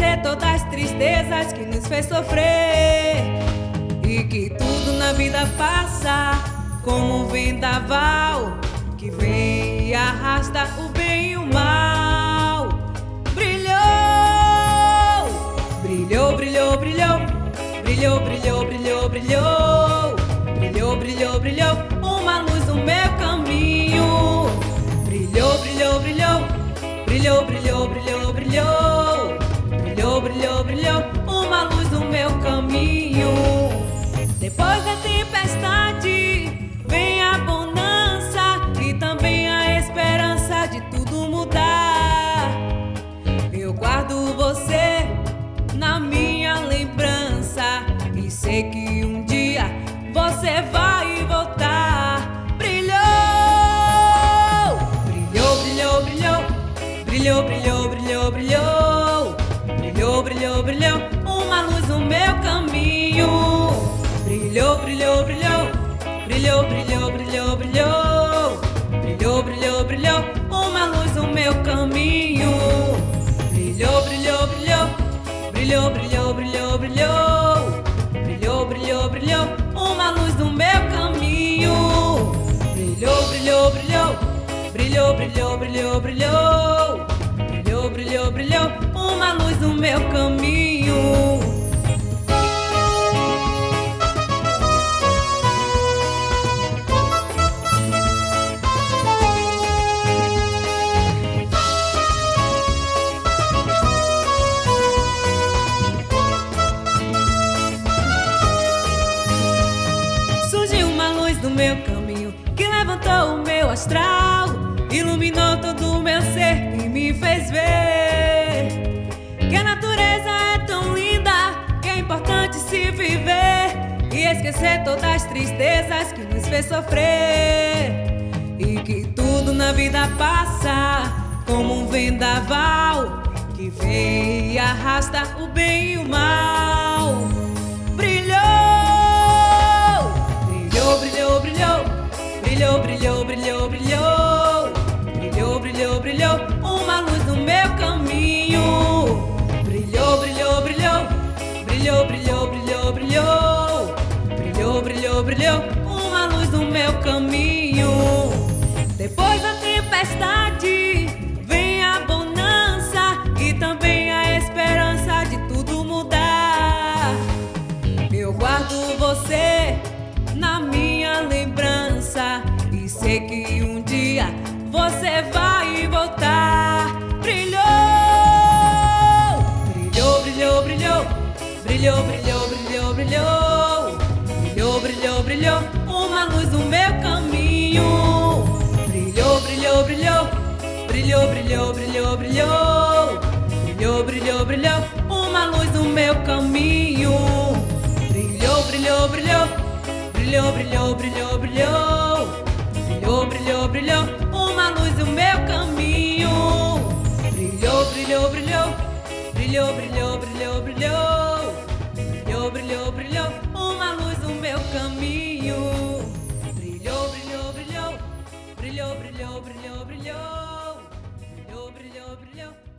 esquecer todas as tristezas que nos fez sofrer, e que tudo na vida passa como um vendaval que vem e arrasta o bem e o mal. Brilhou, brilhou, brilhou, brilhou, brilhou, brilhou, brilhou, brilhou, brilhou, brilhou, brilhou, uma luz no meu caminho. Brilhou, brilhou, brilhou, brilhou, brilhou, brilhou, brilhou, brilhou, brilhou, brilhou, uma luz no meu caminho. Depois da tempestade vem a bonança e também a esperança de tudo mudar. Eu guardo você na minha lembrança e sei que um dia você vai voltar. Brilhou, brilhou, brilhou, brilhou, brilhou, brilhou, brilhou, brilhou, brilhou, brilhou, uma luz no meu caminho. Brilhou, brilhou, brilhou, brilhou, brilhou, brilhou, brilhou, brilhou, brilhou, brilhou, uma luz no meu caminho. Brilhou, brilhou, brilhou, brilhou, brilhou, brilhou, brilhou, brilhou, brilhou, brilhou, uma luz no meu caminho. Brilhou, brilhou, brilhou, brilhou, brilhou, brilhou, brilhou, brilhou, brilhou, brilhou, uma luz no meu caminho. No meu caminho, que levantou o meu astral, iluminou todo o meu ser e me fez ver que a natureza é tão linda, que é importante se viver e esquecer todas as tristezas que nos fez sofrer, e que tudo na vida passa como um vendaval que vem e arrasta o bem e o mal. Brilhou, brilhou, brilhou, brilhou, brilhou, brilhou, brilhou, brilhou, brilhou, uma luz no meu caminho. Brilhou, brilhou, brilhou, brilhou, brilhou, brilhou, brilhou, brilhou, brilhou, brilhou, uma luz no meu caminho. Depois da tempestade vem a bonança e também a esperança de tudo mudar. Eu guardo você na minha lembrança e sei que um dia você vai voltar. Brilhou, brilhou, brilhou, brilhou, brilhou, brilhou, brilhou, brilhou, brilhou, brilhou, brilhou, uma luz no meu caminho. Brilhou, brilhou, brilhou, brilhou, brilhou, brilhou, brilhou, brilhou, brilhou, brilhou, uma luz no meu caminho. Brilhou, brilhou, brilhou, brilhou, brilhou, brilhou, brilhou, brilhou, brilhou, brilhou, uma luz no meu caminho. Brilhou, brilhou, brilhou, brilhou, brilhou, brilhou, brilhou, brilhou, brilhou, brilhou, uma luz no meu caminho. Brilhou, brilhou, brilhou, brilhou, brilhou, brilhou, brilhou, brilhou, brilhou, brilhou.